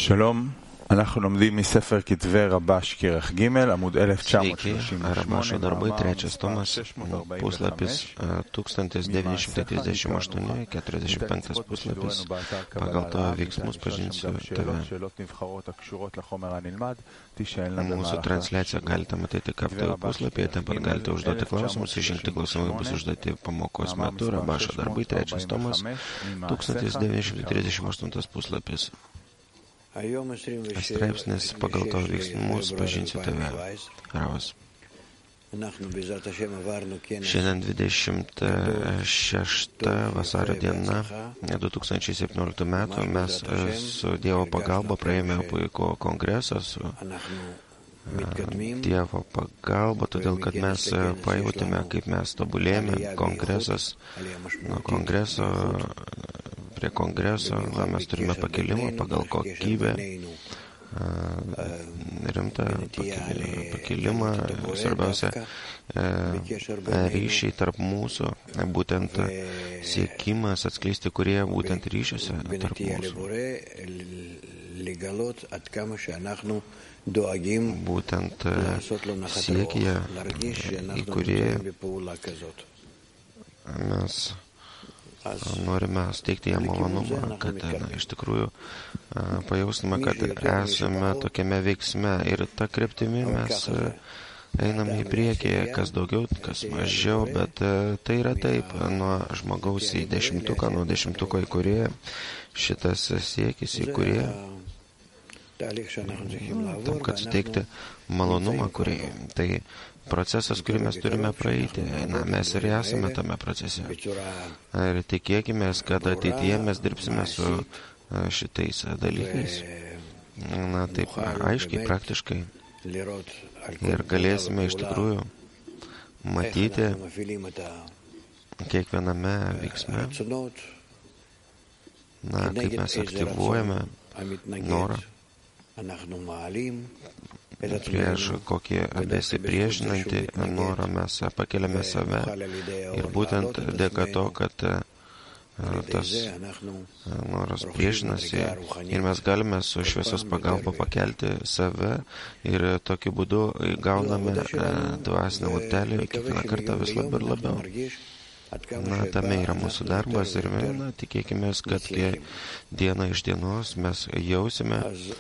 שלום, אנחנו לומדים מספר כתבי רבש כרך ג' עמוד 1938, Rabašo darbai, trečias tomas, puslapis 1938-45 puslapis, pagal tavo veiksmus pažinsiu tave. Mūsų transliaciją galite matyti kartu puslapyje, taip pat galite užduoti klausimus, išrinkti klausimai bus užduoti pamokos metu. Rabašo darbai, trečias tomas, 1938 puslapis. Straipsnis pagal tavo veiksmus pažinsiu tave. Ravas. Šiandien 26 vasario diena 2017 metų mes su Dievo pagalba praėjome puikų kongresą su Dievo pagalba, todėl kad mes pajutėme, kaip mes tobulėjame. Kongresas, nuo kongreso prie kongreso, mes turime pakilimą pagal kokybę, rimtą pakilimą, svarbiausia ryšiai tarp mūsų, būtent siekimas atskleisti, kurie būtent ryšiuose tarp mūsų. Būtent siekyje, į kurį mes norime steigti jam malonumą, kad iš tikrųjų pajaustume, kad esame tokiame veiksme ir tą kryptimį mes einame į priekį, kas daugiau, kas mažiau, bet tai yra taip, nuo žmogaus į dešimtuką, nuo dešimtuko į kurį šitas siekis į kurį, tam, kad suteikti malonumą kurį, tai procesas, kurį mes turime praeiti. Mes ir esame tame procese. Ir tikėkime, kad ateityje mes dirbsime su šitais dalykais. Taip aiškiai, praktiškai. Ir galėsime iš tikrųjų matyti kiekviename veiksme, kaip mes aktyvuojame norą prieš kokį besipriešinantį norą mes pakeliame save ir būtent dėka to, kad tas noras priešinasi ir mes galime su šviesos pagalba pakelti save ir tokiu būdu gauname dvasinę lautelį kiekvieną kartą vis labiau ir labiau. Tame yra mūsų darbas ir tikėkime, kad diena iš dienos mes jausime,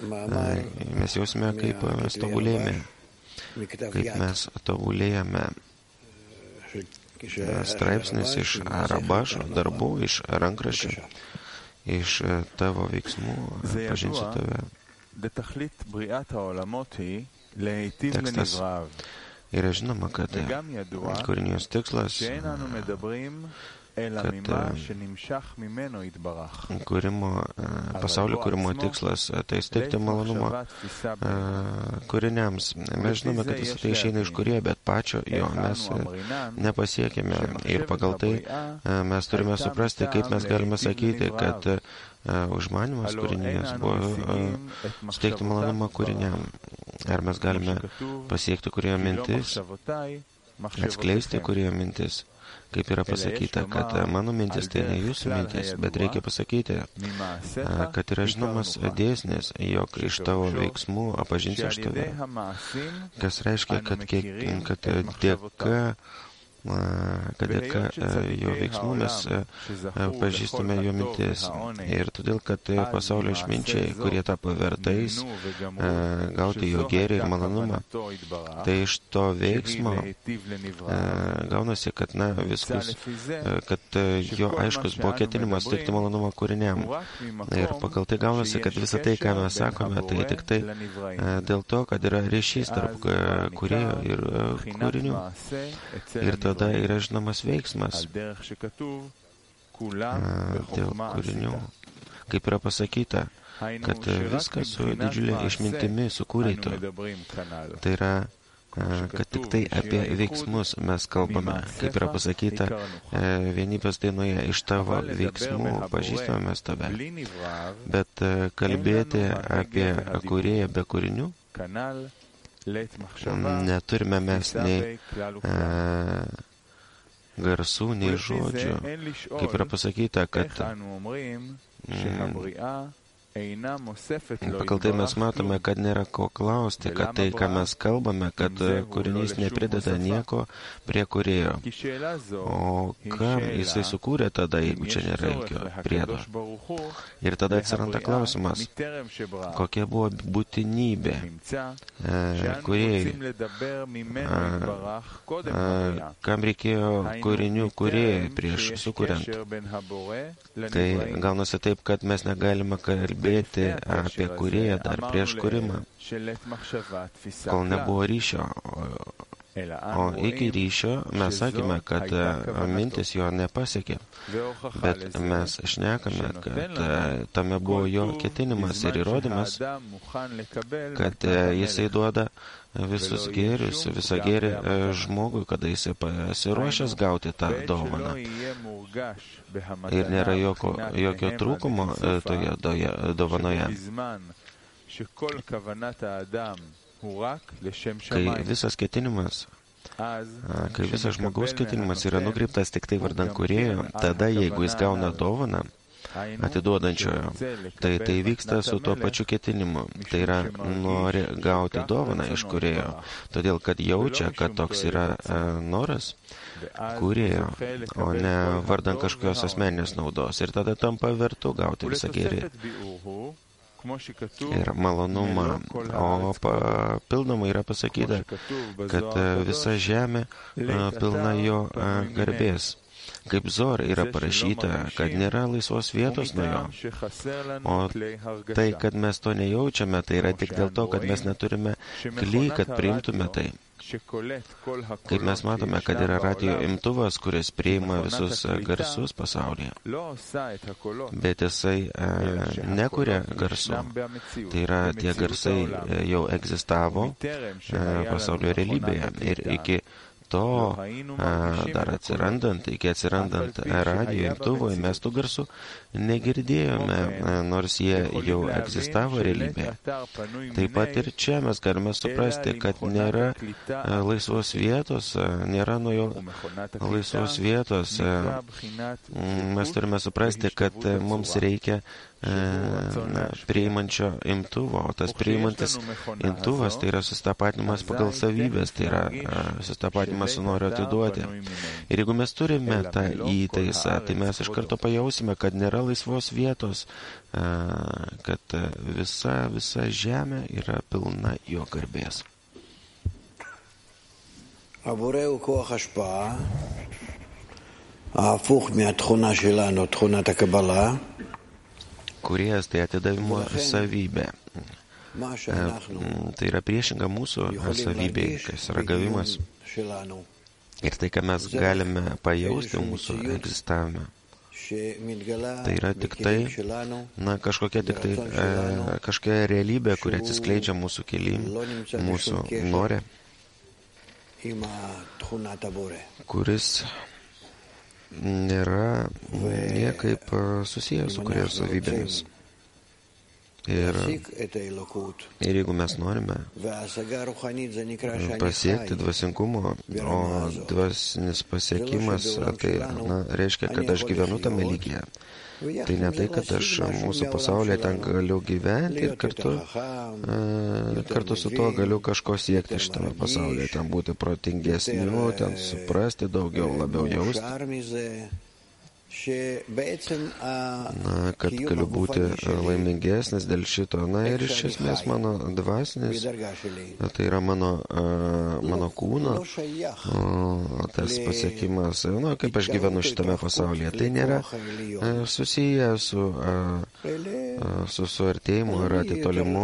kaip mes tobulėjame, kaip mes tobulėjame. Straipsnis iš Rabašo darbų, iš rankraščių, iš tavo veiksmų pažinsiu tave. Tekstas. Ir žinoma, kad kūrinijos tikslas, kad pasaulio kūrimo tikslas, tai steigti malonumo kūriniams. Mes žinome, kad visą tai išeina iš kūrėjo, bet pačio jo mes nepasiekėme. Ir pagal tai mes turime suprasti, kaip mes galime sakyti, kad užmanymas kūrinijos buvo steigti malonumą kūriniam. Ar mes galime pasiekti kūrėjo mintis, atskleisti kūrėjo mintis, kaip yra pasakyta, kad mano mintis tai ne jūsų mintis, bet reikia pasakyti, kad yra žinomas dėsnis, jog iš tavo veiksmų pažinsiu aš tave, kas reiškia, kad dėka jo veiksmų mes pažįstame jo mintis. Ir todėl, kad pasaulio išminčiai, kurie tapo vertais gauti jo gėrį ir malonumą, tai iš to veiksmo gaunasi, kad viskas, kad jo aiškus buvo ketinimas teikti malonumą kūriniam. Ir pagal tai gaunasi, kad visą tai, ką mes sakome, tai tik tai dėl to, kad yra ryšys tarp kūrėjo ir kūrinių. Ir tada yra žinomas veiksmas dėl kūrinių. Kaip yra pasakyta, kad viską su didžiulė išmintimi sukūrei tu. Tai yra, kad tik tai apie veiksmus mes kalbame. Kaip yra pasakyta vienybės dainoje, iš tavo veiksmų pažįstame mes tave. Bet kalbėti apie kūrėją be kūrinių neturime mes nei garsų, nei žodžių. Kaip yra pasakyta, kad Pagal tai mes matome, kad nėra ko klausti, kad tai, ką mes kalbame, kad kūrinys neprideda nieko prie kūrėjo. O kam jisai sukūrė tada, jeigu čia nėra jokio priedo? Ir tada atsiranda klausimas, kokia buvo būtinybė kūrėjai. Kam reikėjo kūrinių kūrėjai prieš sukuriant? Tai gaunasi taip, kad mes negalime kalbėti apie kūrėją dar prieš kūrimą, kol nebuvo ryšio. O iki ryšio mes sakėme, kad mintis jo nepasiekė, bet mes šnekame, kad tame buvo jo ketinimas ir įrodymas, kad jisai duoda visus gėrius, visą gėrį žmogui, kada jisai pasiruošęs gauti tą dovaną. Ir nėra jokio trūkumo toje dovanoje. Kai visas ketinimas, kai visas žmogaus ketinimas yra nukreiptas tik tai vardan kūrėjo, tada jeigu jis gauna dovaną atiduodančiojo, tai vyksta su tuo pačiu ketinimu. Tai yra nori gauti dovaną iš kūrėjo, todėl kad jaučia, kad toks yra noras kūrėjo, o ne vardan kažkokios asmeninės naudos. Ir tada tampa vertu gauti visą gėrį ir malonumą. O papildomai yra pasakyta, kad visa žemė pilna jo garbės. Kaip Zor yra parašyta, kad nėra laisvos vietos nuo jo. O tai, kad mes to nejaučiame, tai yra tik dėl to, kad mes neturime kly, kad priimtume tai. Kaip mes matome, kad yra radijo imtuvas, kuris priima visus garsus pasaulyje. Bet jisai nekuria garsų. Tai yra, tie garsai jau egzistavo pasaulio realybėje. Ir iki to dar atsirandant, iki atsirandant radijo imtuvui, mes tų garsų negirdėjome, nors jie jau egzistavo realybėje. Taip pat ir čia mes galime suprasti, kad nėra laisvos vietos, nėra nuo jo laisvos vietos. Mes turime suprasti, kad mums reikia priimančio imtuvo, o tas priimantis imtuvas tai yra susitapatinimas pagal savybės, tai yra susitapatinimas su noriu atiduoti. Ir jeigu mes turime tą įtaisą, tai mes iš karto pajausime, kad nėra laisvos vietos, kad visa žemė yra pilna jo garbės. הבורא הוא כוח השפעה, ההפוך מהתכונה שלנו, תכונת הקבלה. Kūrėjas tai atidavimo savybė. Tai yra priešinga mūsų savybei, kas yra gavimas. Ir tai, ką mes galime pajausti mūsų egzistavime. Tai yra tik tai, kažkokia realybė, kuri atsiskleidžia mūsų kelyje, mūsų nore, kuris nėra niekaip susijęs su kūrėjo savybėmis. Ir jeigu mes norime pasiekti dvasingumo, o dvasinis pasiekimas, tai reiškia, kad aš gyvenu tame lygyje. Tai ne tai, kad aš mūsų pasaulyje ten galiu gyventi ir kartu su tuo galiu kažko siekti šitame pasaulyje, ten būti protingesniu, ten suprasti daugiau, labiau jausti. Kad galiu būti laimingesnis dėl šito. Ir iš esmės mano dvasinis, tai yra mano kūno, tas pasiekimas, kaip aš gyvenu šitame pasaulyje, tai nėra susiję su suartėjimu ir atitolimu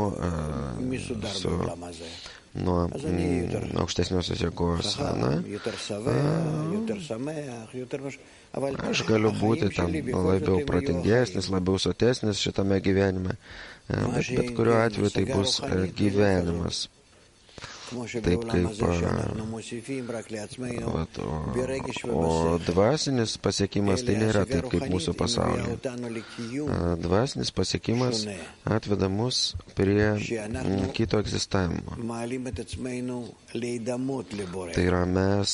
nuo aukštesniosios jėgos. Aš galiu būti tam labiau protingesnis, labiau sotesnis šitame gyvenime, bet kuriuo atveju tai bus gyvenimas. Taip kaip o dvasinis pasiekimas tai nėra taip kaip mūsų pasaulyje. Dvasinis pasiekimas atveda mus prie kito egzistavimo. Tai yra mes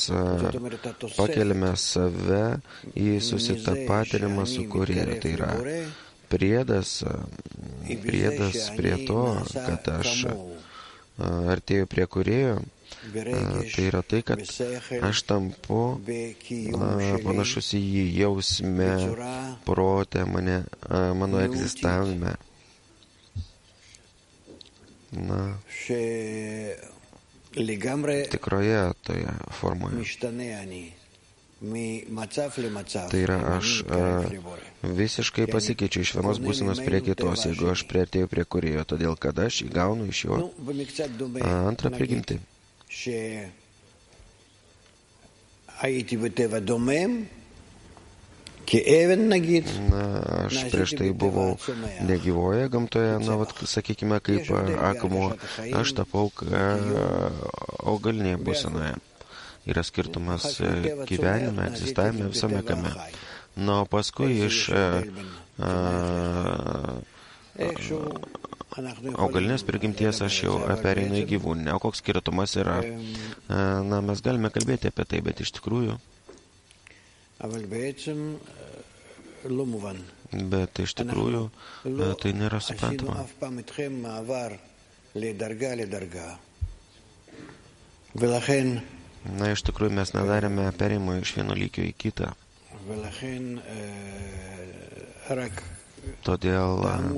pakeliame save į susitapatinimą su kūrėju. Tai yra priedas prie to, kad aš artėju prie Kūrėjo, tai yra tai, kad aš tampu panašus į jį jausme, prote, mano egzistavime. Tikroje toje formoje. Tai yra, aš visiškai pasikeičiu iš vienos būsenos prie kitos, jeigu aš priartėju prie Kūrėjo, todėl kad aš įgaunu iš jo antrą prigimtį. Aš prieš tai buvau negyvoje gamtoje, sakykime, kaip akmuo, aš tapau augalinėje būsenoje. Yra skirtumas gyvenime, egzistavime, visame kame. Na, o paskui iš augalinės prigimties aš jau pereinu į gyvūninę. O koks skirtumas yra? Mes galime kalbėti apie tai, bet iš tikrųjų. Bet iš tikrųjų tai nėra suprantama. Iš tikrųjų mes nedarėme perėjimo iš vieno lygio į kitą. Todėl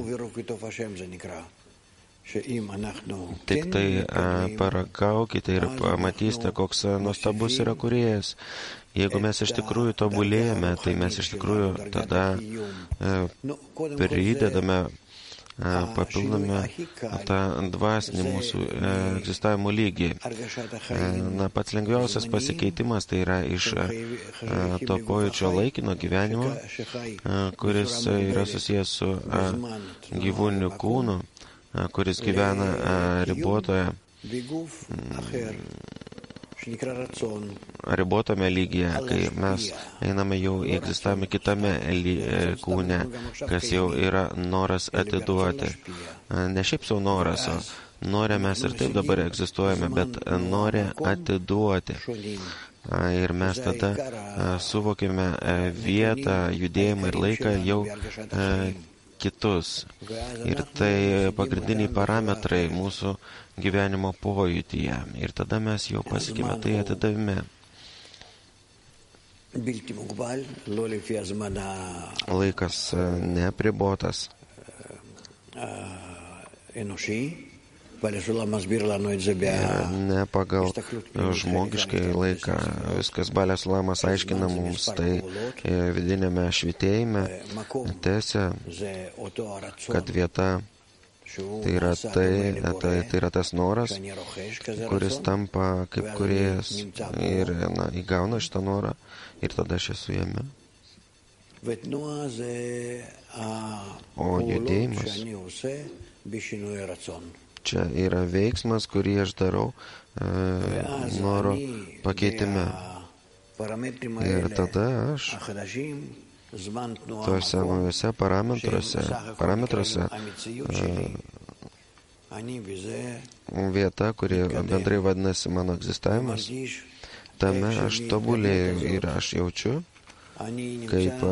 tik tai paragaukite ir pamatysite, koks nuostabus yra Kūrėjas. Jeigu mes iš tikrųjų tobulėjame, tai mes iš tikrųjų tada pridedame, papildome tą dvasinį mūsų egzistavimo lygį. Pats lengviausias pasikeitimas tai yra iš to pojūčio laikino gyvenimo, kuris yra susijęs su gyvūniniu kūnu, kuris gyvena ribotame lygyje, kai mes einame jau į egzistavimą kitame kūne, kas jau yra noras atiduoti. Ne šiaip savo noras, o norė mes ir taip dabar egzistuojame, bet norė atiduoti. Ir mes tada suvokime vietą, judėjimą ir laiką jau kitus. Ir tai pagrindiniai parametrai mūsų gyvenimo pojūtyje. Ir tada mes jau pasiekime tai atidavime. Laikas neapribotas. Ne pagal žmogiškai laiką. Viskas Balės Sulamas aiškina mums, tai vidinėme švitėjime tęsia, kad vieta tai yra tas noras, kuris tampa kaip Kūrėjas ir įgauna šitą norą ir tada aš esu jame. O judėjimas čia yra veiksmas, kurį aš darau noro pakeitime. Ir tada aš tuose naujose parametruose vieta, kuri bendrai vadinasi mano egzistavimas, tame aš tobulėju ir aš jaučiu, kaip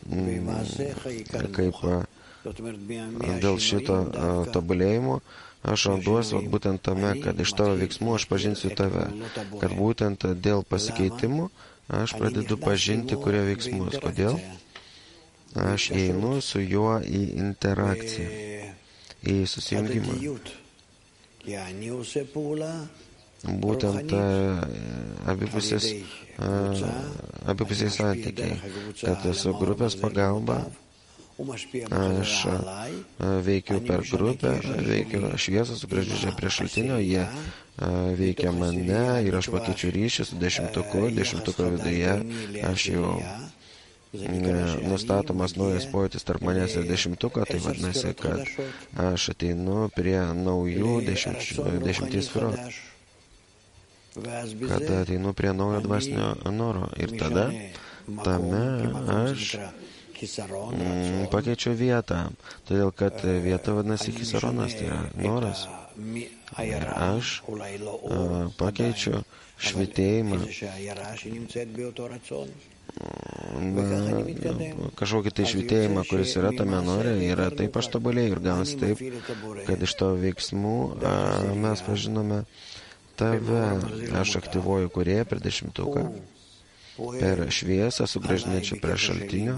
dėl šito tobulėjimo aš randuosi būtent tame, kad iš tavo veiksmų aš pažinsiu tave, kad būtent dėl pasikeitimų aš pradedu pažinti kurio veiksmus. Kodėl? Aš einu su juo į interakciją, į susijungimą. Būtent abipusiai santykiai, kad su grupės pagalba aš veikiu per grupę, veikiu šviesą sugrįžę prie šaltinio, jie veikia mane ir aš pakeičiu ryšį su dešimtuko viduje, aš jau nustatomas naujas pojūtis tarp manęs ir dešimtuko, tai vadinasi, kad aš ateinu prie naujų dešimties sferų, kad ateinu prie naujo dvasinio noro ir tada tame aš pakeičiu vietą, todėl kad vieta vadinasi chisaronas, tai yra noras. Ir aš pakeičiu švitėjimą kažkokį tai švytėjimą, kuris yra tame nore, yra taip aš tobulėjau ir gaunasi taip, kad iš to veiksmų mes pažinome tave, aš aktyvuoju Kūrėją per 10, per šviesą sugrąžinančią prie šaltinio,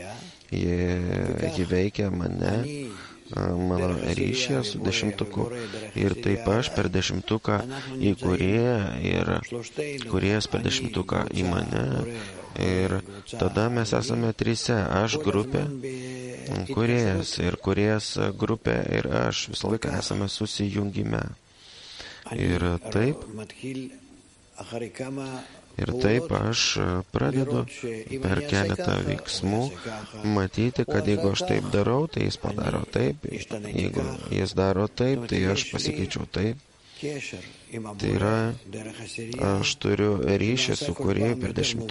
ji veikia mane, mano ryšyje su 10 ir taip aš per 10 į Kūrėją ir Kūrėjas per 10 į mane ir tada mes esame 3, aš grupė, Kūrėjas ir Kūrėjas grupė ir aš visą laiką esame susijungime. Ir taip aš pradedu per keletą veiksmų matyti, kad jeigu aš taip darau, tai jis padaro taip, jeigu jis daro taip, tai aš pasikeičiau taip. Tai yra, aš turiu ryšį su Kūrėju per 10.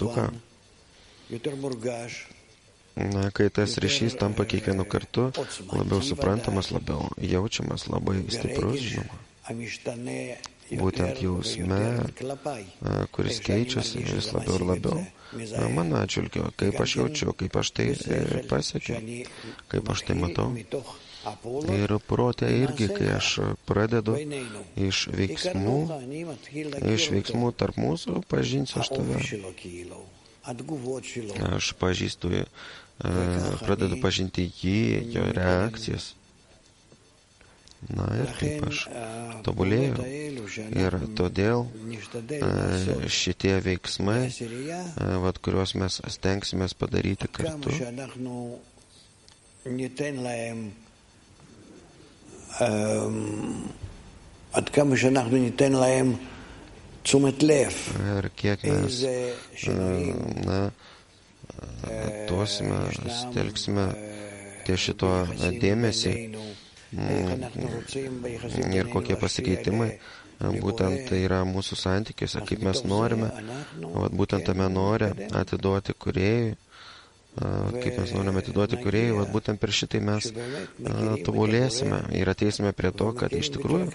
Kai tas ryšys tampa kiekvienu kartu labiau suprantamas, labiau jaučiamas, labai stiprus, žinoma. Būtent jausme, kuris keičiasi vis labiau ir labiau. Mano atžvilgiu, kaip aš jaučiu, kaip aš tai pasiekiu, kaip aš tai matau. Ir prote irgi, kai aš pradedu iš veiksmų tarp mūsų, pažinsiu aš tave. Aš pažįstu, pradedu pažinti jį, jo reakcijas. Ir taip aš tobulėjau. Ir todėl šitie veiksmai, kuriuos mes stengsimės padaryti kartu, ir kiek mes duosime, stelksime ties šito dėmesį, ir kokie pasikeitimai būtent tai yra mūsų santykiuose, kaip mes norime, būtent tame nore atiduoti Kūrėjui, kaip mes norime atiduoti Kūrėjui, būtent per šitai mes tobulėsime ir ateisime prie to, kad iš tikrųjų,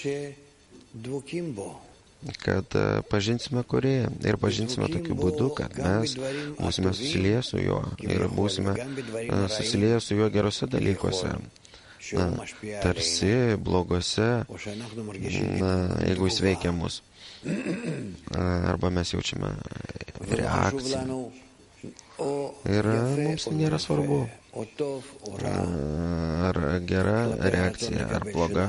kad pažinsime Kūrėją ir pažinsime tokiu būdu, kad mes būsime susilieję su juo ir būsime susilieję su juo gerose dalykuose. Tarsi blogose, jeigu jis veikia mus. Arba mes jaučiame reakciją. Ir mums nėra svarbu, ar gera reakcija, ar bloga,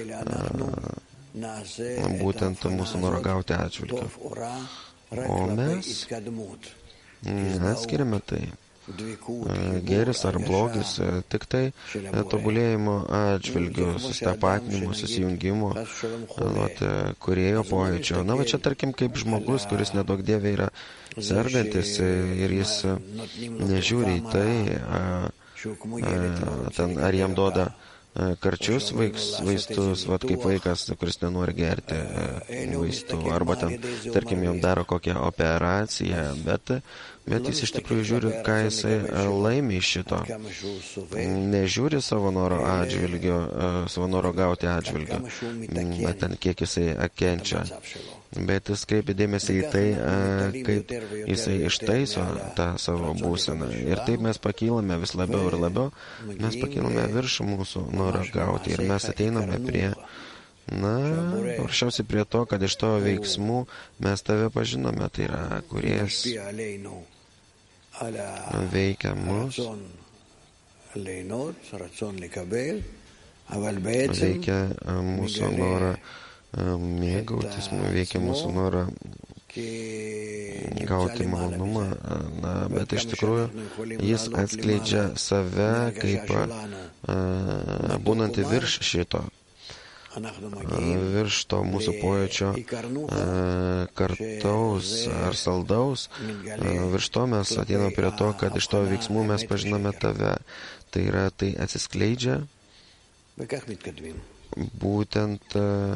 būtent mūsų noro gauti atžvilgiu. O mes atskiriame tai. Gėris ar blogis, tik tai tobulėjimo atžvilgiu, sustapatinimo, susijungimo, Kūrėjo pojūčio. Čia tarkim kaip žmogus, kuris nedaug dievė yra sergantis ir jis nežiūri į tai, ar jam duoda karčius vaistus, kaip vaikas, kuris nenori gerti vaistų, arba tarkim, jam daro kokią operaciją, bet jis iš tikrųjų žiūri, ką jisai laimi iš šito. Nežiūri savo noro atžvilgio, savo noro gauti atžvilgio, kiek jisai kenčia. Bet jis kreipia dėmesį į tai, kaip jisai ištaiso tą savo būseną. Ir taip mes pakylame vis labiau ir labiau, mes pakylame virš mūsų noro gauti ir mes ateiname prie, paprasčiausiai prie to, kad iš to veiksmų mes tave pažinome, tai yra Kūrėjas veikia mus, veikia mūsų norą mėgautis, veikia mūsų norą gauti malonumą, bet iš tikrųjų jis atskleidžia save kaip būnantį virš šito, virš to mūsų pojūčio kartaus ar saldaus, virš to mes ateiname prie to, kad iš to veiksmų mes pažinome tave. Tai yra, tai atsiskleidžia būtent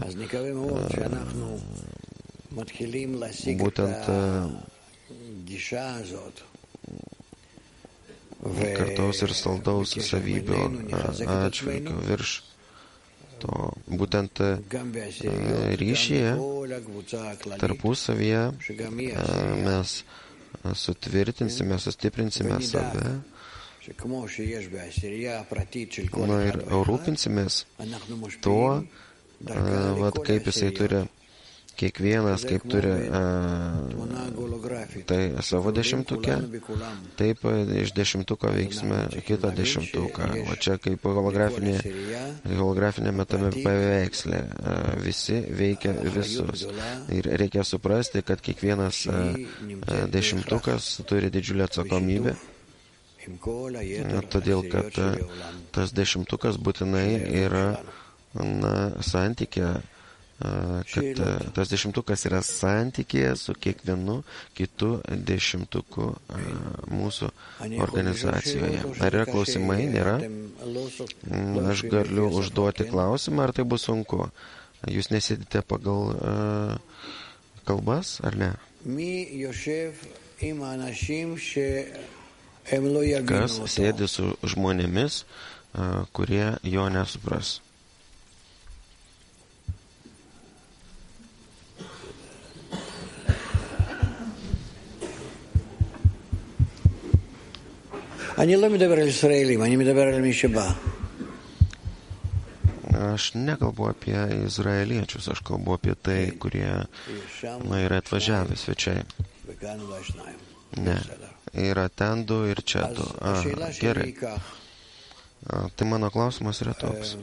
kartaus ir saldaus savybių atžvilgių virš to, būtent ryšyje tarpusavyje mes sutvirtinsime, sustiprinsime save, na ir rūpinsimės tuo, vat kaip jisai turi, kiekvienas kaip turi tai savo dešimtukę, taip iš dešimtuko veiksime kitą dešimtuką. O čia kaip holografinėme tame paveiksle. Visi veikia visus. Ir reikia suprasti, kad kiekvienas dešimtukas turi didžiulę atsakomybę. Todėl, kad tas dešimtukas būtinai yra santykė, kad tas dešimtukas yra santykėje su kiekvienu kitu dešimtuku mūsų organizacijoje. Ar yra klausimai? Nėra? Aš galiu užduoti klausimą, ar tai bus sunku? Jūs nesėdite pagal kalbas, ar ne? Kas sėdi su žmonėmis, kurie jo nesupras? Aš nekalbu apie izraeliečius, aš kalbu apie tai, kurie yra atvažiavę svečiai. Ne, yra ten du ir čia du. Gerai. Tai mano klausimas yra toks.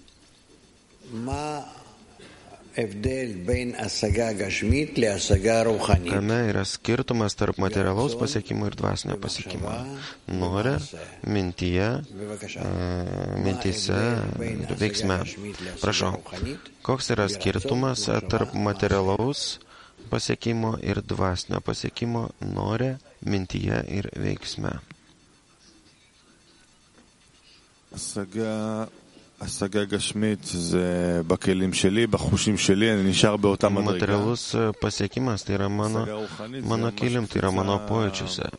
Kame yra skirtumas tarp materialaus pasiekimo ir dvasinio pasiekimo? Nore, mintyje, mintyse ir veiksme. Prašau, koks yra skirtumas tarp materialaus pasiekimo ir dvasinio pasiekimo nore, mintyje ir veiksme? השגה גשמית זה בכלים שלי, בחושים שלי, אני נשאר באותה מדרגה. Materialus pasiekimas tai yra mano kilim, tai yra mano pojūčiuose.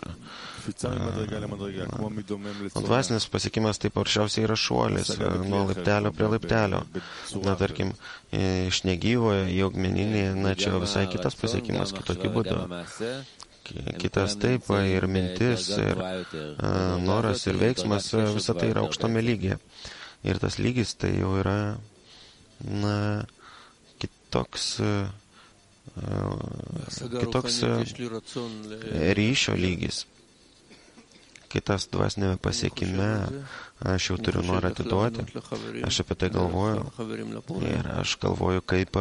O dvasinis pasiekimas tai paprasčiausiai yra šuolis nuo laiptelio prie laiptelio. Na, tarkim, iš negyvojo į augmeninį, na, čia visai kitas pasiekimas, kitokiu būdu. Kitas taip, ir mintis, ir noras, ir veiksmas, visa tai yra aukštame lygyje. Ir tas lygis tai jau yra, kitoks ryšio lygis. Kitas dvasinėme pasiekime, aš jau turiu norą atiduoti, aš apie tai galvoju. Ir aš galvoju, kaip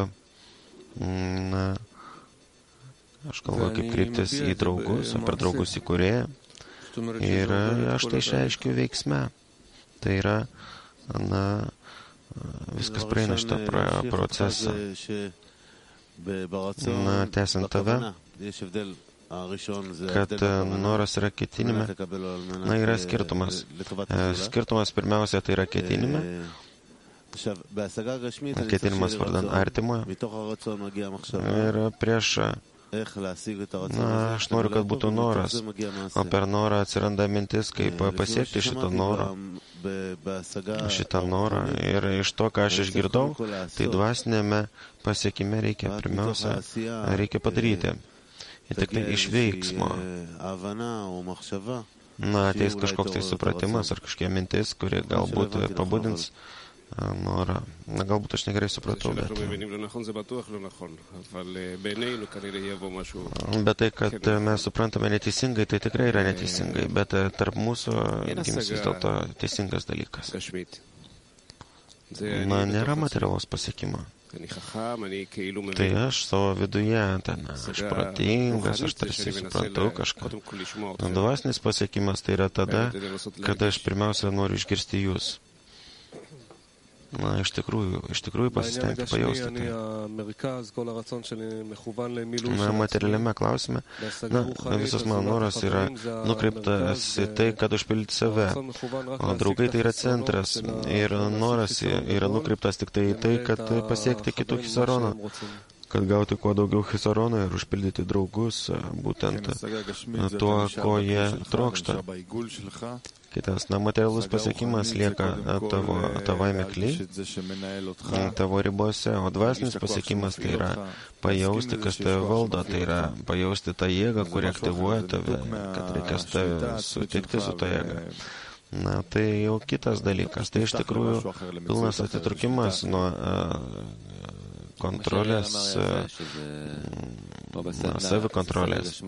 kreiptis į draugus, per draugus į kūrėją. Ir aš tai išreiškiu veiksme. Tai yra, viskas praeina šitą procesą. Tęsiant tave, kad noras yra ketinime, yra skirtumas. Skirtumas pirmiausia, tai yra ketinime. Ketinimas vardan artimojo. Ir prieš aš noriu, kad būtų noras, o per norą atsiranda mintis, kaip pasiekti šitą norą. Ir iš to, ką aš išgirdau, tai dvasinėme pasiekime reikia padaryti. Ir tik tai iš veiksmo. Ateis kažkoks tai supratimas ar kažkokia mintis, kuri galbūt pabudins norą. Galbūt aš negerai supratau, bet tai, kad mes suprantame neteisingai, tai tikrai yra neteisingai, bet tarp mūsų gims vis dėlto teisingas dalykas. Nėra materialaus pasiekimo. Tai aš savo viduje, aš protingas, aš tarsi suprantu kažką. Dvasinis pasiekimas tai yra tada, kada aš pirmiausia noriu išgirsti jūs. Iš tikrųjų pasistengti pajausti tai. Materialiame klausime, visas mano noras yra nukreiptas į tai, kad užpildyti save. O draugai tai yra centras. Ir noras yra nukreiptas tik tai į tai, kad pasiekti kitų chisaroną. Kad gauti kuo daugiau chisarono ir užpildyti draugus, būtent tuo, ko jie trokšta. Kitas, materialus pasiekimas lieka tavame kly, tavo ribose, o dvasinis pasiekimas tai yra pajausti, kas tave valdo, tai yra pajausti tą jėgą, kuri aktyvuoja tave, kad reikės tave sutikti su tą jėgą. Na, tai jau kitas dalykas. Tai iš tikrųjų pilnas atitrukimas nuo kontrolės, savikontrolės.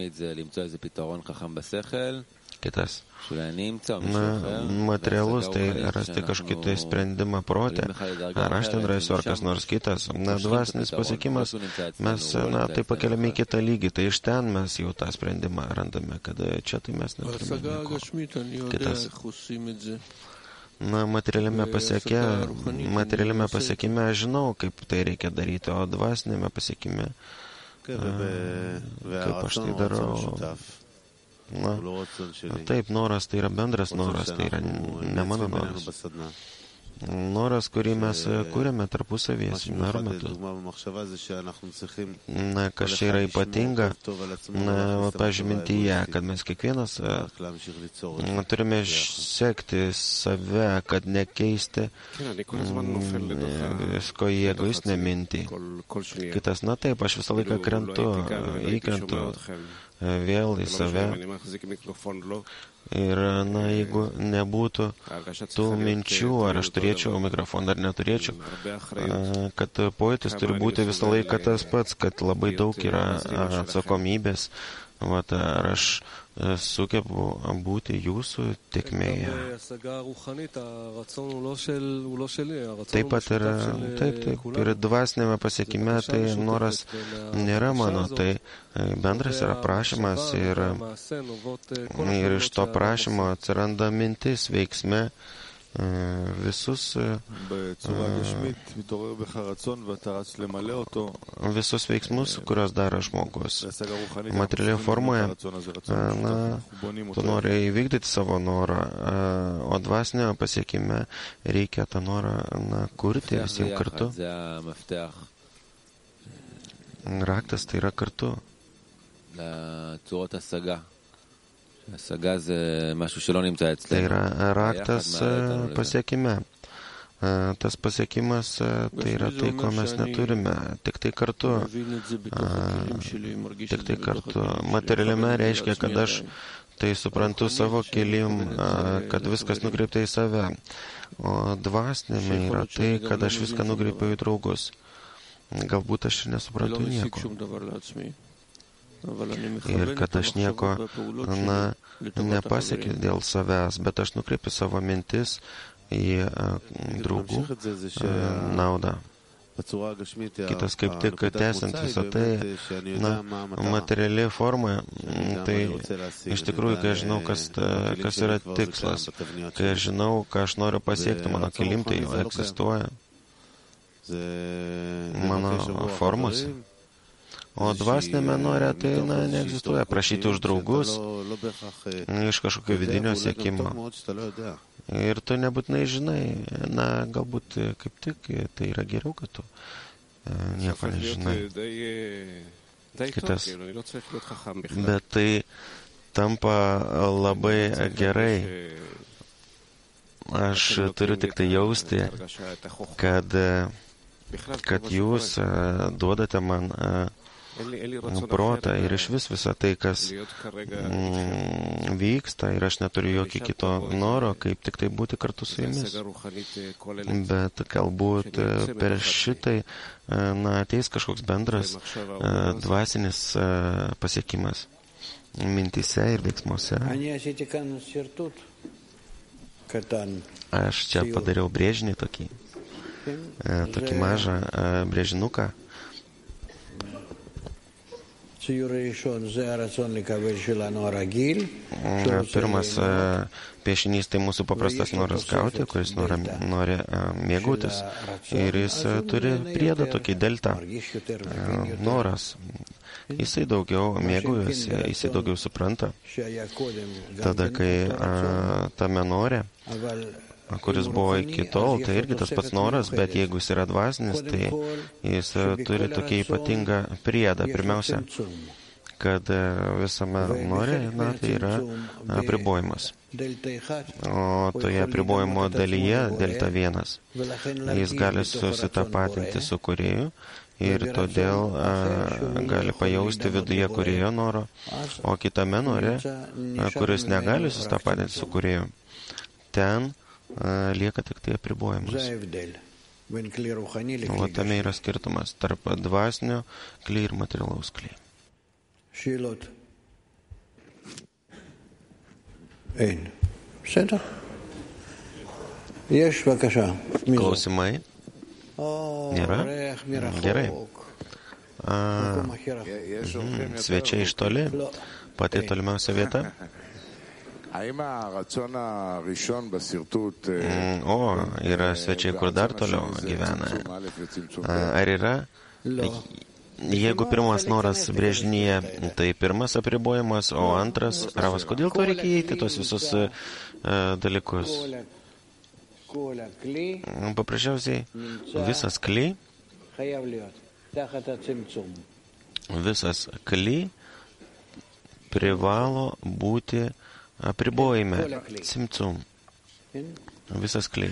Kitas. Na, materialus, tai rasti kažkokį tai sprendimą protę, ar aš ten rasiu, ar kas nors kitas. Na, dvasinis pasiekimas, mes, tai pakeliame į kitą lygį, tai iš ten mes jau tą sprendimą randame, kad čia tai mes neturime nieko. Kitas. Na, materialiame pasiekime aš žinau, kaip tai reikia daryti, o dvasinėme pasiekime, kaip aš tai darau. Na, taip, noras tai yra bendras noras, tai yra ne mano noras. Noras, kurį mes kūrėme tarpusavyje seminaro metu. Na, kas čia yra ypatinga, pavyzdžiui, mintyje, kad mes kiekvienas turime sekti save, kad nekeisti visko į egoistinę mintį. Kitas, na taip, aš visą laiką įkrentu vėl į save. Ir, na, jeigu nebūtų tų minčių, ar aš turėčiau mikrofoną, ar neturėčiau, kad pojūtis turi būti visą laiką tas pats, kad labai daug yra atsakomybės, ar aš sugebu būti jūsų tėkmėje. Taip pat ir, ir dvasinėme pasiekime, tai noras nėra mano, tai bendras yra prašymas ir iš to prašymo atsiranda mintis veiksme, visus veiksmus, kurios daro žmogus. Materialioje formoje, na, tu nori įvykdyti savo norą, o dvasinio pasiekime reikia tą norą, na, kurti visiems kartu. Raktas tai yra kartu. Tai yra raktas pasiekime. Tas pasiekimas tai yra tai, ko mes neturime. Tik tai kartu. Materialiame reiškia, kad aš tai suprantu savo keliam, kad viskas nukreipta į save. O dvasinėme yra tai, kad aš viską nukreipiu į draugus. Galbūt aš ir nesuprantu nieko. Ir kad aš nieko, na, nepasiekiu dėl savęs, bet aš nukreipiu savo mintis į draugų naudą. Kitas kaip tik tęsiant visą tai, na, materiali forma, tai iš tikrųjų, kai aš žinau, kas yra tikslas, kai aš žinau, ką aš noriu pasiekti, mano kilim tai jau egzistuoja, mano formos. O dvasinėme nore tai, na, neegzistuoja. Prašyti už draugus iš kažkokio vidinio siekimo. Ir tu nebūtinai žinai, na, galbūt kaip tik tai yra geriau, kad tu nieko nežinai. Kitas. Bet tai tampa labai gerai. Aš turiu tik tai jausti, kad jūs duodate man protą ir iš visą tai, kas vyksta, ir aš neturiu jokio kito noro, kaip tik tai būti kartu su jumis. Bet galbūt per šitai, na, ateis kažkoks bendras dvasinis pasiekimas mintyse ir veiksmuose. Aš čia padariau brėžinį tokį mažą brėžinuką. Pirmas piešinys tai mūsų paprastas noras gauti, kuris nori mėgautis. Ir jis turi priedą tokį delta noras. Jisai daugiau mėgaujasi, jisai daugiau supranta. Tada, kai tame nore, kuris buvo iki tol, tai irgi tas pats noras, bet jeigu jis yra dvasinis, tai jis turi tokį ypatingą priedą. Pirmiausia, kad visame nore, tai yra apribojimas. O toje apribojimo dalyje, delta 1, jis gali susitapatinti su kūrėju ir todėl gali pajausti viduje kūrėjo noro, o kitame nore, kuris negali susitapatinti su kūrėju, ten lieka tik tai apribojimas. O tame yra skirtumas tarp dvasinio kli ir materialaus kli. Klausimai? Nėra? Gerai. Svečiai iš toli? Pati tolimiausia vieta? O, yra svečiai, kur dar toliau gyvena. Ar yra? Jeigu pirmas noras brėžinyje, tai pirmas apribojimas, o antras, Ravas, kodėl to reikia įeiti tos visus dalykus? Paprasčiausiai, visas kli privalo būti apribojime, cimcum. Visas kli.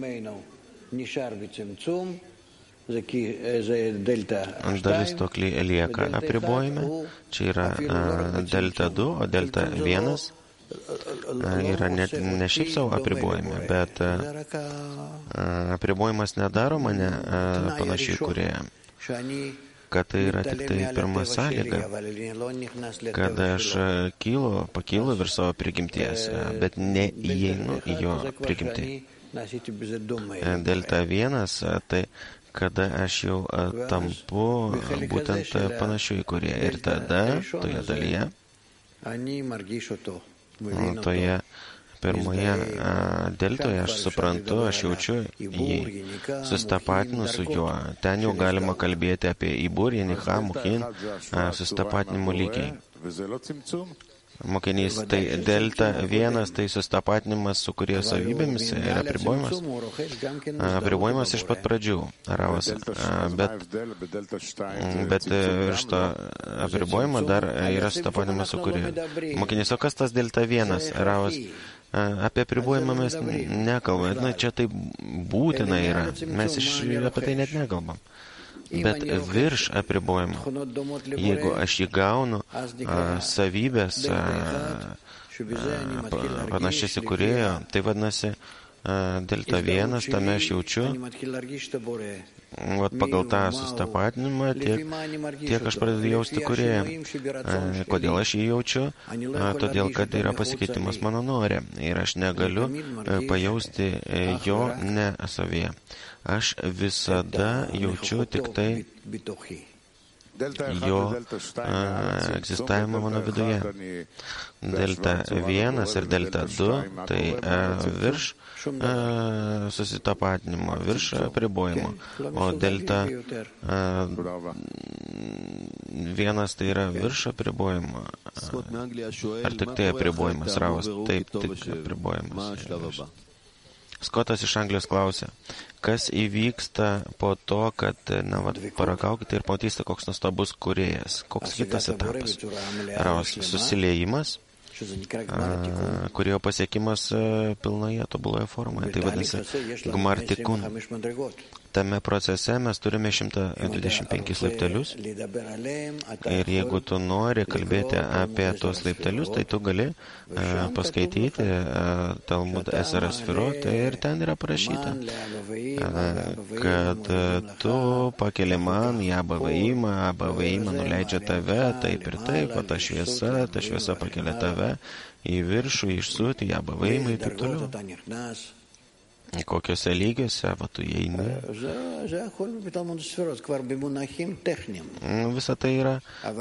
Dalis to kli lieka apribojime. Čia yra delta 2, o delta 1 yra ne šiaip savo apribojime, bet apribojimas nedaro mane panašiai kūrėją. Kad tai yra tik tai pirma sąlyga, kad aš pakylu virš savo prigimties, bet neįeinu į jo prigimtį. Delta 1, tai kada aš jau tampu būtent panašiu į kurį. Ir tada, toje dalyje, toje pirmoje deltoje aš suprantu, aš jaučiu jį, susitapatinu su juo. Ten jau galima kalbėti apie ibur, jenicha, muchin, susitapatinimo lygiai. Mokinys, tai delta 1, tai susitapatinimas su kurie savybėmis ir apribojimas. Apribojimas iš pat pradžių, Ravas. Bet iš to apribojimo dar yra susitapatinimas su kurie. Mokinys, o kas tas delta 1, Ravas? Apie apribojimą mes nekalbame. Čia tai būtina yra. Mes apie tai net nekalbam. Bet virš apribojimo, jeigu aš jį gaunu savybės panašias į kūrėjo, tai vadinasi delta 1, tame aš jaučiu, pagal tą susitapatinimą, tiek aš pradedu jausti kūrėją. Kodėl aš jį jaučiu? Todėl, kad yra pasikeitimas mano nore ir aš negaliu pajausti jo ne savyje. Aš visada jaučiu tik tai jo egzistavimą mano viduje. Delta 1 ir delta 2, tai virš susitapatinimo, virš apribojimo. O delta 1 tai yra virš apribojimo. Ar tik tai apribojimas, Ravas? Taip, tik apribojimas. Skotas iš Anglijos klausia, kas įvyksta po to, kad, paragaukite ir pamatysite, koks nuostabus kūrėjas. Koks kitas etapas? Ravas, susiliejimas, kurio pasiekimas pilnoje, tobuloje formoje. Tai vadinasi, gmar tikun. Tame procese mes turime 125 laiptelius ir jeigu tu nori kalbėti apie tuos laiptelius, tai tu gali paskaityti Talmud Esera Sfirot ir ten yra parašyta, kad tu pakeli man į abavaimą nuleidžia tave, taip ir taip, o ta šviesa pakelia tave į viršų, išsūti į abavaimą ir taip toliau. Kokiuose lygiuose, tu įeini. Visa tai yra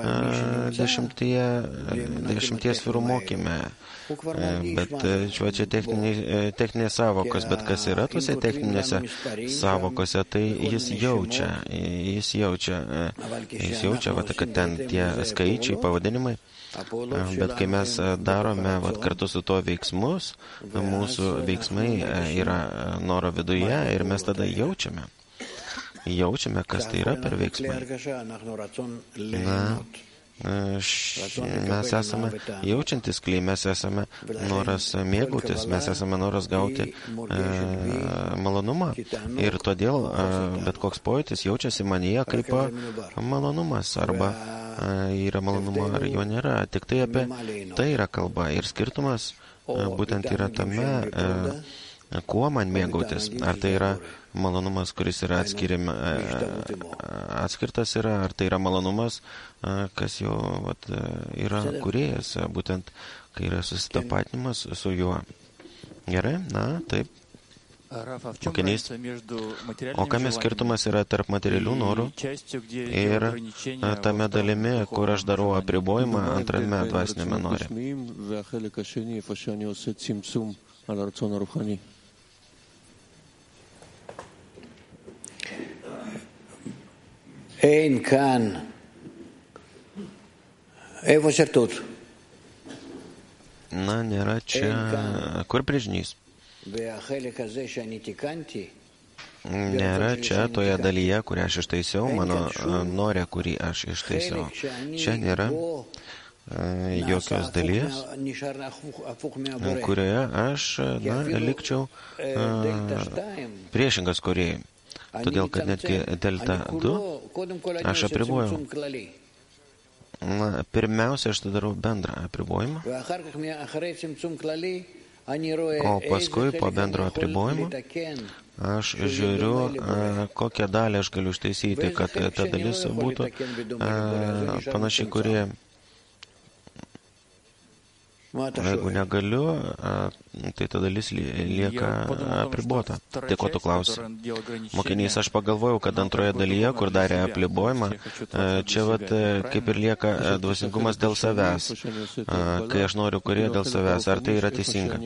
10 sferų mokyme. Bet čia techninės savokos, bet kas yra tuose techninėse savokose, tai jis jaučia, kad ten tie skaičiai, pavadinimai. Bet kai mes darome kartu su tuo veiksmus, mūsų veiksmai yra noro viduje ir mes tada jaučiame, kas tai yra per veiksmai. mes esame jaučiantis, kai mes esame noras mėgautis, mes esame noras gauti malonumą. Ir todėl bet koks pojūtis jaučiasi manyje kaip malonumas, arba yra malonumo, ar jo nėra. Tik tai apie tai yra kalba. Ir skirtumas būtent yra tame, kuo man mėgautis. Ar tai yra malonumas, kuris yra atskirtas yra, ar tai yra malonumas, kas jau yra kūrėjas, būtent kai yra susitapatinimas su juo. Gerai, na, taip. Mokinys. O kame skirtumas yra tarp materialių norų ir tame dalimi, kur aš darau apribojimą antrame dvasinėme nore? אין כאן, איפה שרטוט? Na, nėra čia. Kur brėžinys? Nėra čia toje dalyje, kurią aš ištaisiau, mano norė, kurį aš ištaisiau. Čia nėra jokios dalies, kurioje aš, likčiau priešingas kūrėjui. Todėl, kad netgi delta 2 aš apribojau. Na, pirmiausia, aš tai darau bendrą apribojimą, o paskui po bendro apribojimo aš žiūriu, kokią dalį aš galiu ištaisyti, kad ta dalis būtų panašiai, kurie, jeigu negaliu, tai ta dalis lieka apribota. Tai ko tu klausi? Mokinys, aš pagalvojau, kad antroje dalyje, kur darė apribojimą, čia kaip ir lieka dvasingumas dėl savęs, kai aš noriu kūrėją dėl savęs. Ar tai yra teisinga?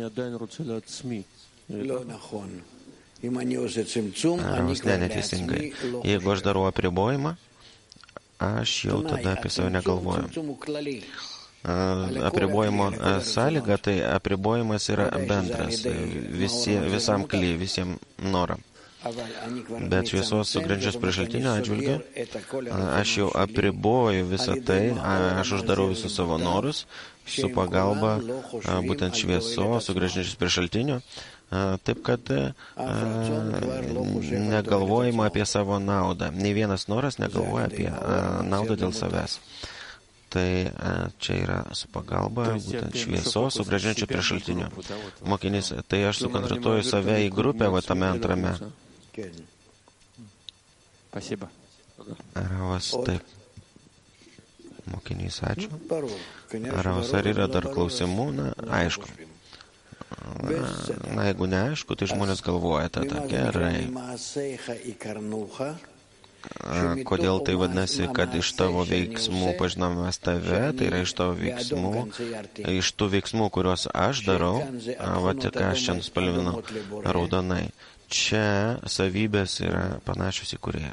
Neteisingai. Jeigu aš darau apribojimą, aš jau tada apie save negalvoju. Apribojimo sąlyga, tai apribojimas yra bendras visam kly, visiems noram. Bet šviesos sugrindžios prie šaltinio atžvilgiu, aš jau apriboju visą tai, aš uždarau visus savo norus su pagalba būtent šviesos sugrindžios prie šaltinio, taip kad negalvojama apie savo naudą. Nei vienas noras negalvoja apie naudą dėl savęs. Tai čia yra su pagalba būtent šviesos sugrąžinčių prie šaltinio. Mokinys, tai aš sukontratuoju save į grupę tame antrame. Ravas, taip. Mokinys, ačiū. Ravas, ar yra dar klausimų? Na, aišku. Na, jeigu neaišku, tai žmonės galvoja tada, gerai. Kodėl tai vadinasi, kad iš tavo veiksmų pažinomas tave, tai yra iš tavo veiksmų, iš tų veiksmų, kuriuos aš darau, tik aš čia nuspalvinau raudonai. Čia savybės yra panašios į kūrėją.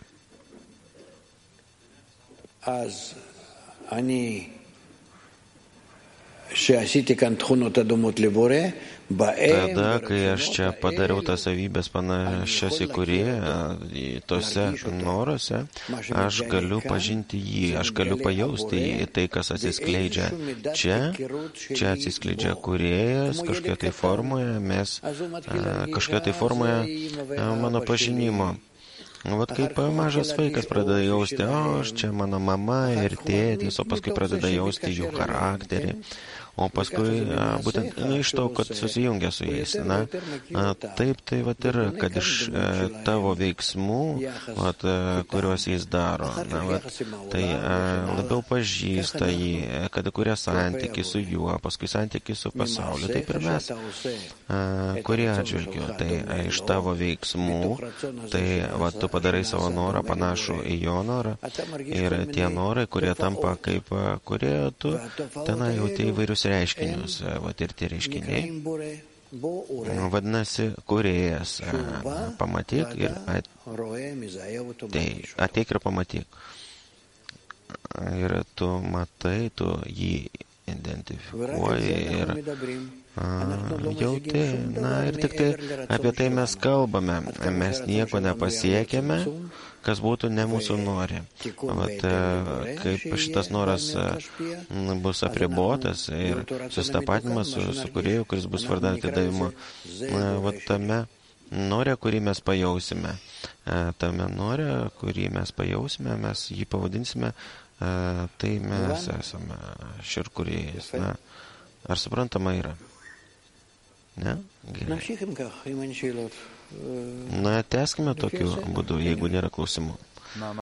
Tada, kai aš čia padariau tas savybės panašias į kūrėją, tose noruose, aš galiu pažinti jį, aš galiu pajausti jį, tai, kas atsiskleidžia čia atsiskleidžia kūrėjas, kažkokia tai formoje, kažkokia tai formoje mano pažinimo. Vat kaip mažas vaikas pradeda jausti, aš čia mano mama ir tėtis, o paskui pradeda jausti jų charakterį. O paskui, būtent iš to, kad susijungia su jais. Taip, tai ir, kad iš tavo veiksmų, kuriuos jis daro, tai labiau pažįsta jį, kad kuria santykį su juo, paskui santykį su pasauliu. Taip ir mes, kurie atžvilgiu, tai iš tavo veiksmų, tai tu padarai savo norą panašų į jo norą, ir tie norai, kurie tampa kaip kurie tu tenai jauti įvairius reiškinius, ir tie reiškiniai, vadinasi, kūrėjas, pamatyk ir ateik ir pamatyk. Ir tu matai, tu jį identifikuoji ir jauti, ir tik tai apie tai mes kalbame. Mes nieko nepasiekėme, kas būtų ne mūsų nori. Vat, kaip šitas noras bus apribotas ir susitapatinimas su kūrėju, kuris bus vardan atidavimo, vat tame norė, kurį mes pajausime. Tame norė, kurį mes pajausime, mes jį pavadinsime, tai mes esame širkūrėjas. Na, ar suprantama yra? Ne? Gerai. Na, tęskime tokiu būdu, jeigu nėra klausimų.